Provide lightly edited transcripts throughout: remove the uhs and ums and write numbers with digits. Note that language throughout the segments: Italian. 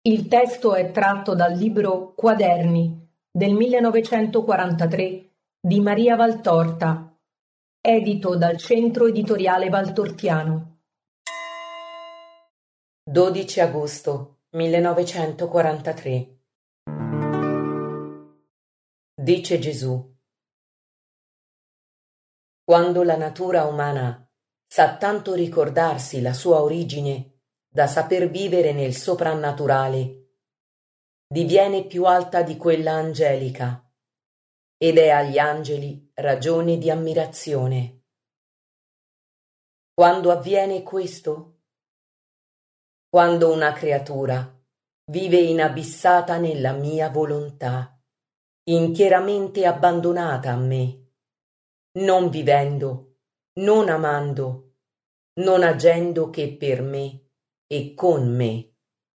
Il testo è tratto dal libro Quaderni del 1943 di Maria Valtorta, edito dal Centro Editoriale Valtortiano. 12 agosto 1943. Dice Gesù: quando la natura umana sa tanto ricordarsi la sua origine da saper vivere nel soprannaturale, diviene più alta di quella angelica ed è agli angeli ragione di ammirazione. Quando avviene questo? Quando una creatura vive inabissata nella mia volontà, intieramente abbandonata a me, non vivendo, non amando, non agendo che per me e con me.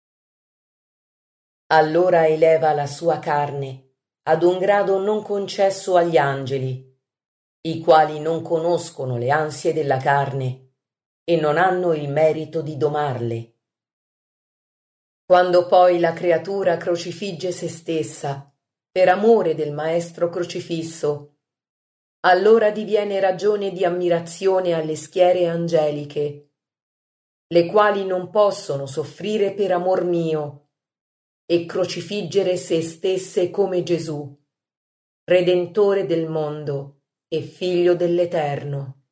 Allora eleva la sua carne ad un grado non concesso agli angeli, i quali non conoscono le ansie della carne e non hanno il merito di domarle. Quando poi la creatura crocifigge se stessa per amore del Maestro crocifisso, allora diviene ragione di ammirazione alle schiere angeliche, le quali non possono soffrire per amor mio e crocifiggere se stesse come Gesù, Redentore del mondo e Figlio dell'Eterno.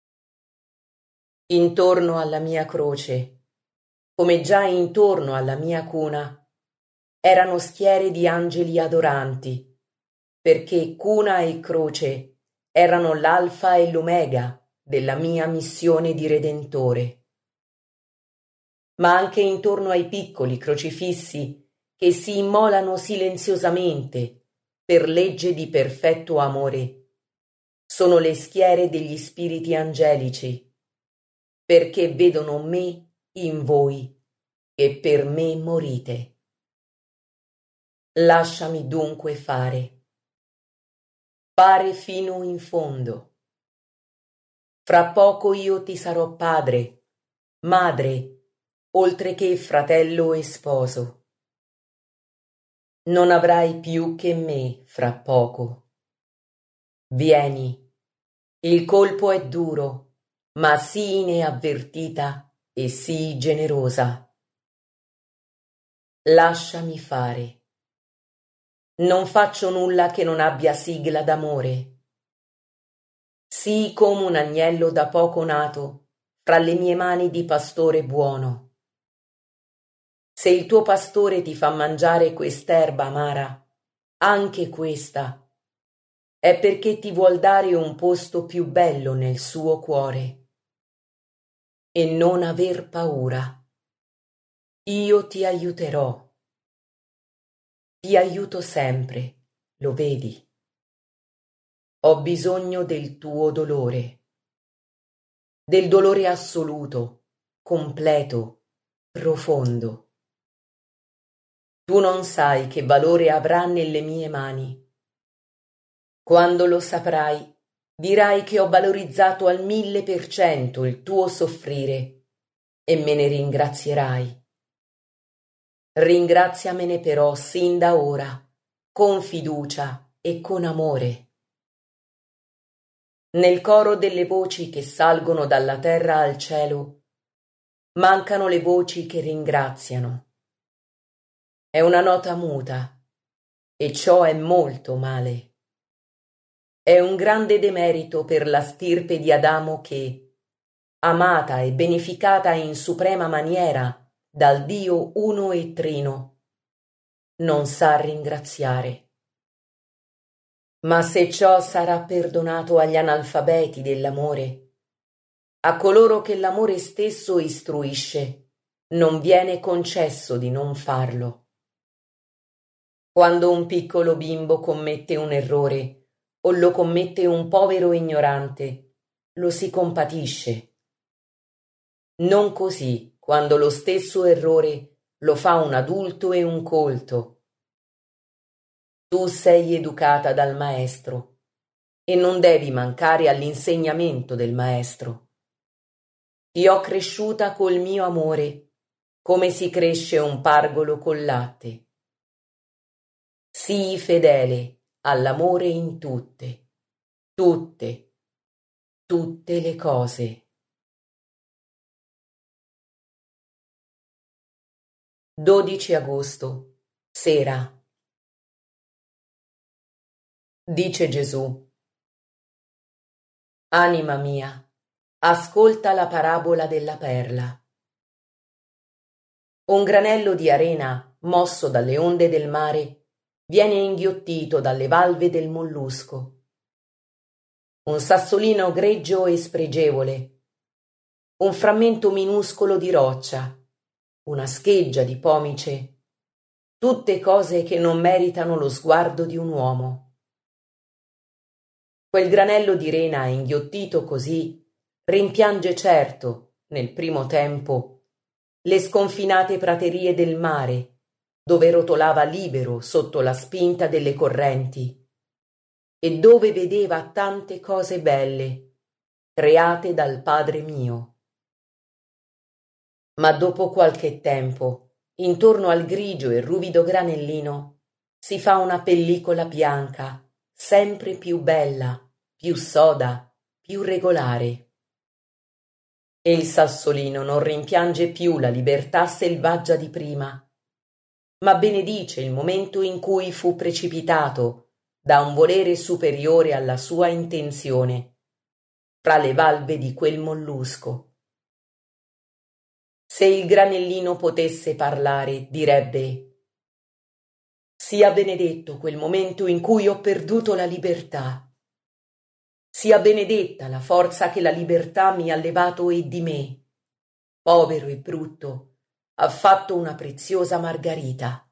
Intorno alla mia croce, come già intorno alla mia cuna, erano schiere di angeli adoranti, perché cuna e croce erano l'alfa e l'omega della mia missione di Redentore. Ma anche intorno ai piccoli crocifissi che si immolano silenziosamente per legge di perfetto amore, sono le schiere degli spiriti angelici, perché vedono me in voi e per me morite. Lasciami dunque fare fino in fondo. Fra poco io ti sarò padre, madre, oltre che fratello e sposo. Non avrai più che me fra poco. Vieni, il colpo è duro, ma sii inavvertita e sii generosa. Lasciami fare. Non faccio nulla che non abbia sigla d'amore. Sii come un agnello da poco nato fra le mie mani di pastore buono. Se il tuo pastore ti fa mangiare quest'erba amara, anche questa, è perché ti vuol dare un posto più bello nel suo cuore. E non aver paura. Io ti aiuterò. Ti aiuto sempre, lo vedi. Ho bisogno del tuo dolore, del dolore assoluto, completo, profondo. Tu non sai che valore avrà nelle mie mani. Quando lo saprai, dirai che ho valorizzato al 1000% il tuo soffrire e me ne ringrazierai. Ringraziamene però sin da ora, con fiducia e con amore. Nel coro delle voci che salgono dalla terra al cielo, mancano le voci che ringraziano. È una nota muta, e ciò è molto male. È un grande demerito per la stirpe di Adamo che, amata e beneficata in suprema maniera dal Dio uno e trino, non sa ringraziare. Ma se ciò sarà perdonato agli analfabeti dell'amore, a coloro che l'amore stesso istruisce, non viene concesso di non farlo. Quando un piccolo bimbo commette un errore o lo commette un povero ignorante, lo si compatisce. Non così quando lo stesso errore lo fa un adulto e un colto. Tu sei educata dal maestro e non devi mancare all'insegnamento del maestro. Ti ho cresciuta col mio amore, come si cresce un pargolo col latte. Sii fedele all'amore in tutte, tutte, tutte le cose. 12 agosto, sera. Dice Gesù: Anima mia, ascolta la parabola della perla. Un granello di arena, mosso dalle onde del mare, viene inghiottito dalle valve del mollusco. Un sassolino greggio e spregevole, un frammento minuscolo di roccia, una scheggia di pomice, tutte cose che non meritano lo sguardo di un uomo. Quel granello di rena inghiottito così rimpiange certo, nel primo tempo, le sconfinate praterie del mare, dove rotolava libero sotto la spinta delle correnti e dove vedeva tante cose belle, create dal Padre mio. Ma dopo qualche tempo, intorno al grigio e ruvido granellino, si fa una pellicola bianca, sempre più bella, più soda, più regolare. E il sassolino non rimpiange più la libertà selvaggia di prima, ma benedice il momento in cui fu precipitato da un volere superiore alla sua intenzione, fra le valve di quel mollusco. Se il granellino potesse parlare, direbbe: sia benedetto quel momento in cui ho perduto la libertà. Sia benedetta la forza che la libertà mi ha levato e di me, povero e brutto, ha fatto una preziosa margarita.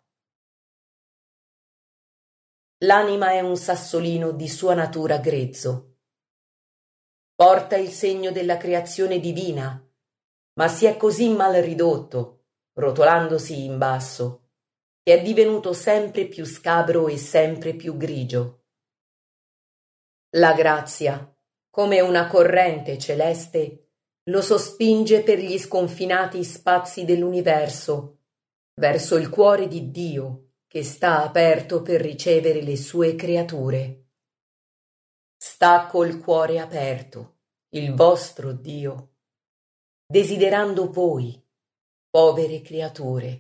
L'anima è un sassolino di sua natura grezzo. Porta il segno della creazione divina, ma si è così mal ridotto, rotolandosi in basso, che è divenuto sempre più scabro e sempre più grigio. La grazia, come una corrente celeste, lo sospinge per gli sconfinati spazi dell'universo, verso il cuore di Dio che sta aperto per ricevere le sue creature. Sta col cuore aperto, il vostro Dio, desiderando voi, povere creature.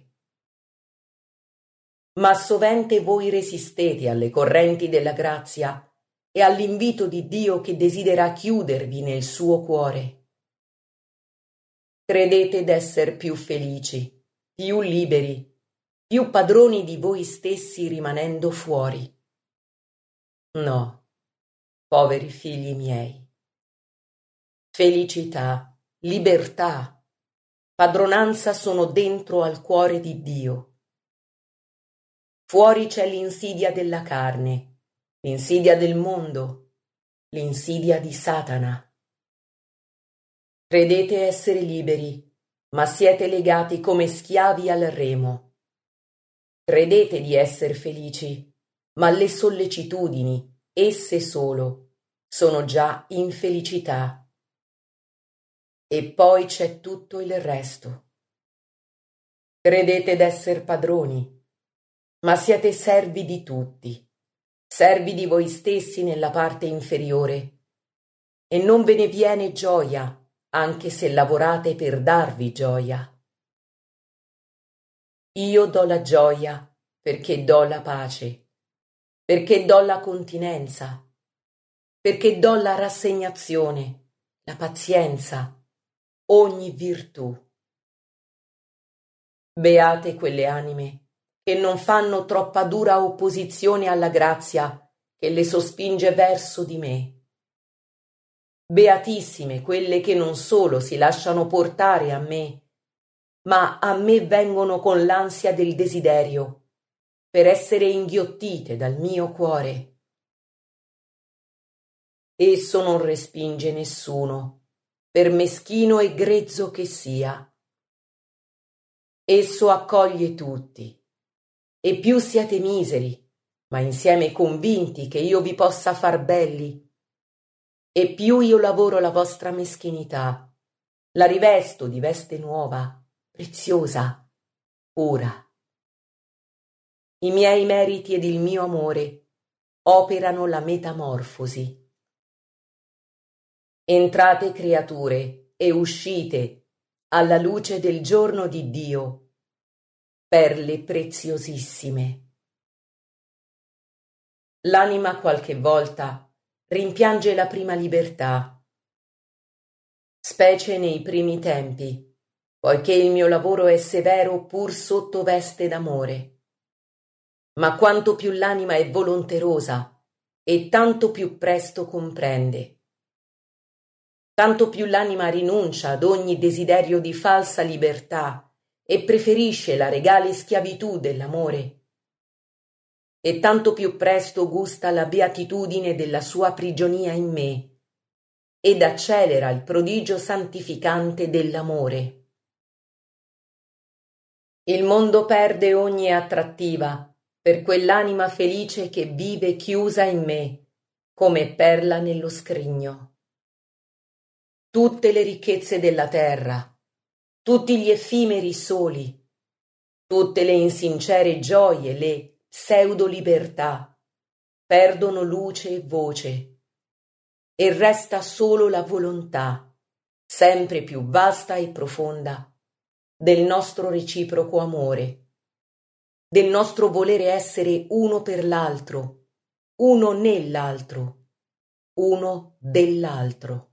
Ma sovente voi resistete alle correnti della grazia e all'invito di Dio che desidera chiudervi nel suo cuore. Credete d'esser più felici, più liberi, più padroni di voi stessi rimanendo fuori. No, poveri figli miei. Felicità, libertà, padronanza sono dentro al cuore di Dio. Fuori c'è l'insidia della carne, l'insidia del mondo, l'insidia di Satana. Credete essere liberi, ma siete legati come schiavi al remo. Credete di essere felici, ma le sollecitudini, esse solo, sono già infelicità. E poi c'è tutto il resto. Credete d'esser padroni, ma siete servi di tutti, servi di voi stessi nella parte inferiore, e non ve ne viene gioia, anche se lavorate per darvi gioia. Io do la gioia perché do la pace, perché do la continenza, perché do la rassegnazione, la pazienza, ogni virtù. Beate quelle anime che non fanno troppa dura opposizione alla grazia che le sospinge verso di me. Beatissime quelle che non solo si lasciano portare a me, ma a me vengono con l'ansia del desiderio, per essere inghiottite dal mio cuore. Esso non respinge nessuno, per meschino e grezzo che sia. Esso accoglie tutti, e più siete miseri, ma insieme convinti che io vi possa far belli, e più io lavoro la vostra meschinità, la rivesto di veste nuova, preziosa, ora. I miei meriti ed il mio amore operano la metamorfosi. Entrate, creature, e uscite alla luce del giorno di Dio, perle preziosissime. L'anima qualche volta rimpiange la prima libertà, specie nei primi tempi, poiché il mio lavoro è severo pur sotto veste d'amore. Ma quanto più l'anima è volonterosa e tanto più presto comprende. Tanto più l'anima rinuncia ad ogni desiderio di falsa libertà e preferisce la regale schiavitù dell'amore. E tanto più presto gusta la beatitudine della sua prigionia in me ed accelera il prodigio santificante dell'amore. Il mondo perde ogni attrattiva per quell'anima felice che vive chiusa in me, come perla nello scrigno. Tutte le ricchezze della terra, tutti gli effimeri soli, tutte le insincere gioie, le pseudo-libertà, perdono luce e voce, e resta solo la volontà, sempre più vasta e profonda, del nostro reciproco amore, del nostro volere essere uno per l'altro, uno nell'altro, uno dell'altro.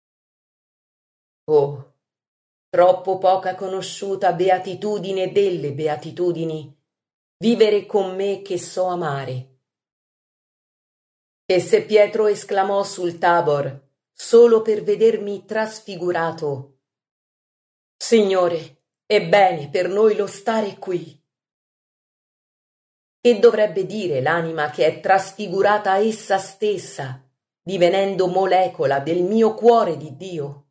Oh, troppo poca conosciuta beatitudine delle beatitudini, vivere con me che so amare. E se Pietro esclamò sul Tabor, solo per vedermi trasfigurato: Signore, è bene per noi lo stare qui. Che dovrebbe dire l'anima che è trasfigurata essa stessa, divenendo molecola del mio cuore di Dio?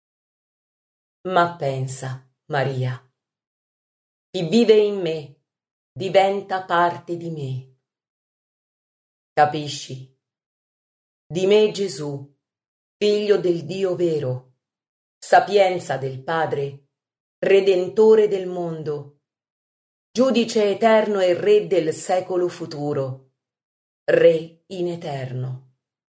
Ma pensa, Maria, chi vive in me diventa parte di me. Capisci? Di me Gesù, figlio del Dio vero, sapienza del Padre, redentore del mondo, giudice eterno e re del secolo futuro, re in eterno.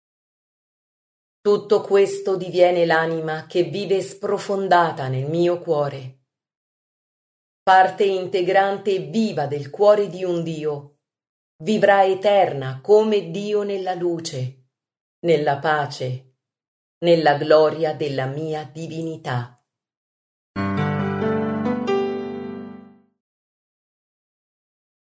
Tutto questo diviene l'anima che vive sprofondata nel mio cuore, parte integrante e viva del cuore di un Dio, vivrà eterna come Dio nella luce, nella pace, nella gloria della mia divinità.